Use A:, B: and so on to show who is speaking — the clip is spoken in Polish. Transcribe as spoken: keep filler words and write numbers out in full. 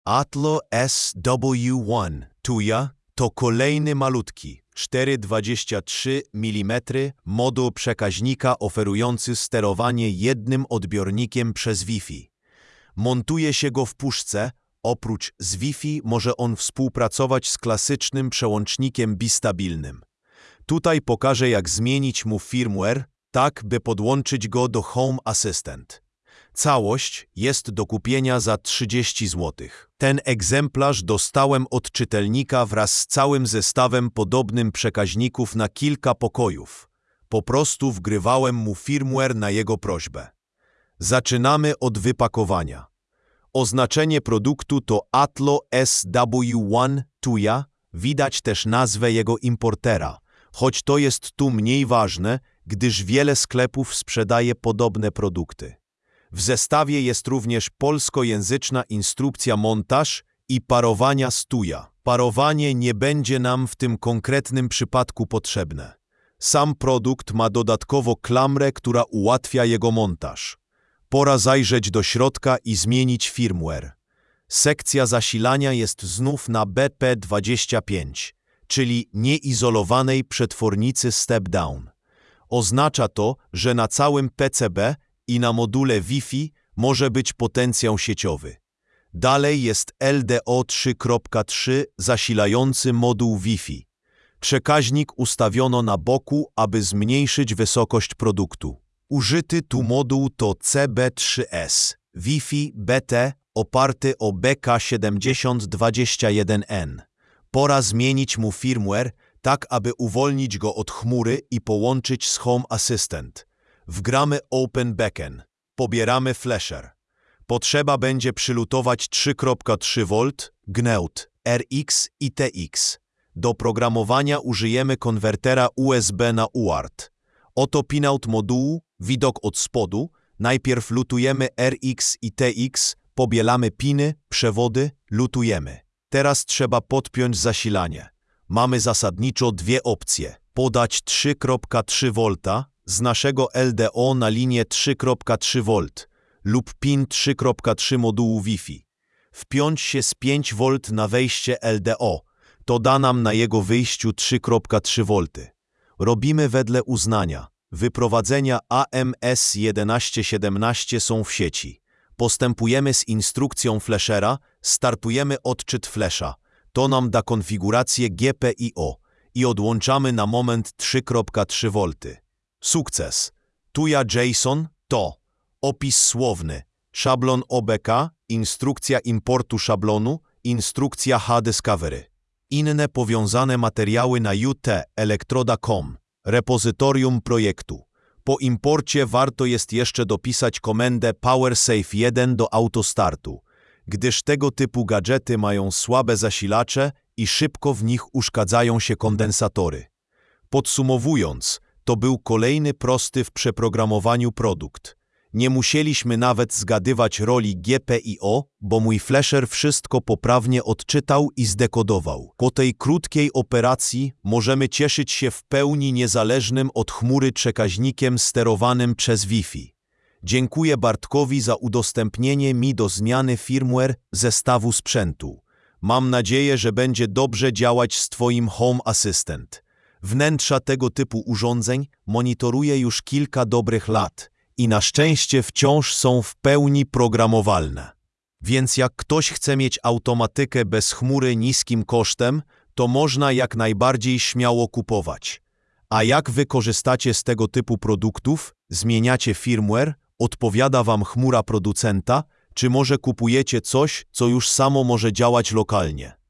A: Atlo S W jeden Tuya to kolejny malutki, cztery przecinek dwadzieścia trzy milimetra moduł przekaźnika oferujący sterowanie jednym odbiornikiem przez Wi-Fi. Montuje się go w puszce. Oprócz z Wi-Fi może on współpracować z klasycznym przełącznikiem bistabilnym. Tutaj pokażę, jak zmienić mu firmware, tak by podłączyć go do Home Assistant. Całość jest do kupienia za trzydzieści złotych. Ten egzemplarz dostałem od czytelnika wraz z całym zestawem podobnym przekaźników na kilka pokojów. Po prostu wgrywałem mu firmware na jego prośbę. Zaczynamy od wypakowania. Oznaczenie produktu to Atlo S W jeden Tuya, widać też nazwę jego importera, choć to jest tu mniej ważne, gdyż wiele sklepów sprzedaje podobne produkty. W zestawie jest również polskojęzyczna instrukcja montaż i parowania z Tuya. Parowanie nie będzie nam w tym konkretnym przypadku potrzebne. Sam produkt ma dodatkowo klamrę, która ułatwia jego montaż. Pora zajrzeć do środka i zmienić firmware. Sekcja zasilania jest znów na B P dwadzieścia pięć, czyli nieizolowanej przetwornicy step-down. Oznacza to, że na całym P C B i na module Wi-Fi może być potencjał sieciowy. Dalej jest L D O trzy kropka trzy zasilający moduł Wi-Fi. Przekaźnik ustawiono na boku, aby zmniejszyć wysokość produktu. Użyty tu moduł to C B trzy S Wi-Fi B T oparty o B K siedem tysięcy dwadzieścia jeden N. Pora zmienić mu firmware, tak aby uwolnić go od chmury i połączyć z Home Assistant. Wgramy Open Beacon. Pobieramy flasher. Potrzeba będzie przylutować trzy przecinek trzy wolt, G N E T, R X i T X. Do programowania użyjemy konwertera U S B na U A R T. Oto pinout modułu, widok od spodu. Najpierw lutujemy R X i T X, pobielamy piny, przewody, lutujemy. Teraz trzeba podpiąć zasilanie. Mamy zasadniczo dwie opcje. Podać trzy przecinek trzy wolta z naszego L D O na linię trzy przecinek trzy wolt lub pin trzy przecinek trzy modułu Wi-Fi. Wpiąć się z pięć wolt na wejście L D O. To da nam na jego wyjściu trzy przecinek trzy wolta. Robimy wedle uznania. Wyprowadzenia A M S jedenaście siedemnaście są w sieci. Postępujemy z instrukcją flashera, startujemy odczyt flasha. To nam da konfigurację G P I O i odłączamy na moment trzy przecinek trzy wolta. Sukces. Tuya JSON to opis słowny, szablon O B K, instrukcja importu szablonu, instrukcja H Discovery. Inne powiązane materiały na U T elektroda kropka com, repozytorium projektu. Po imporcie warto jest jeszcze dopisać komendę PowerSafe jeden do autostartu, gdyż tego typu gadżety mają słabe zasilacze i szybko w nich uszkadzają się kondensatory. Podsumowując, to był kolejny prosty w przeprogramowaniu produkt. Nie musieliśmy nawet zgadywać roli G P I O, bo mój flasher wszystko poprawnie odczytał i zdekodował. Po tej krótkiej operacji możemy cieszyć się w pełni niezależnym od chmury przekaźnikiem sterowanym przez Wi-Fi. Dziękuję Bartkowi za udostępnienie mi do zmiany firmware zestawu sprzętu. Mam nadzieję, że będzie dobrze działać z Twoim Home Assistant. Wnętrza tego typu urządzeń monitoruję już kilka dobrych lat i na szczęście wciąż są w pełni programowalne. Więc jak ktoś chce mieć automatykę bez chmury niskim kosztem, to można jak najbardziej śmiało kupować. A jak wy korzystacie z tego typu produktów, zmieniacie firmware, odpowiada wam chmura producenta, czy może kupujecie coś, co już samo może działać lokalnie?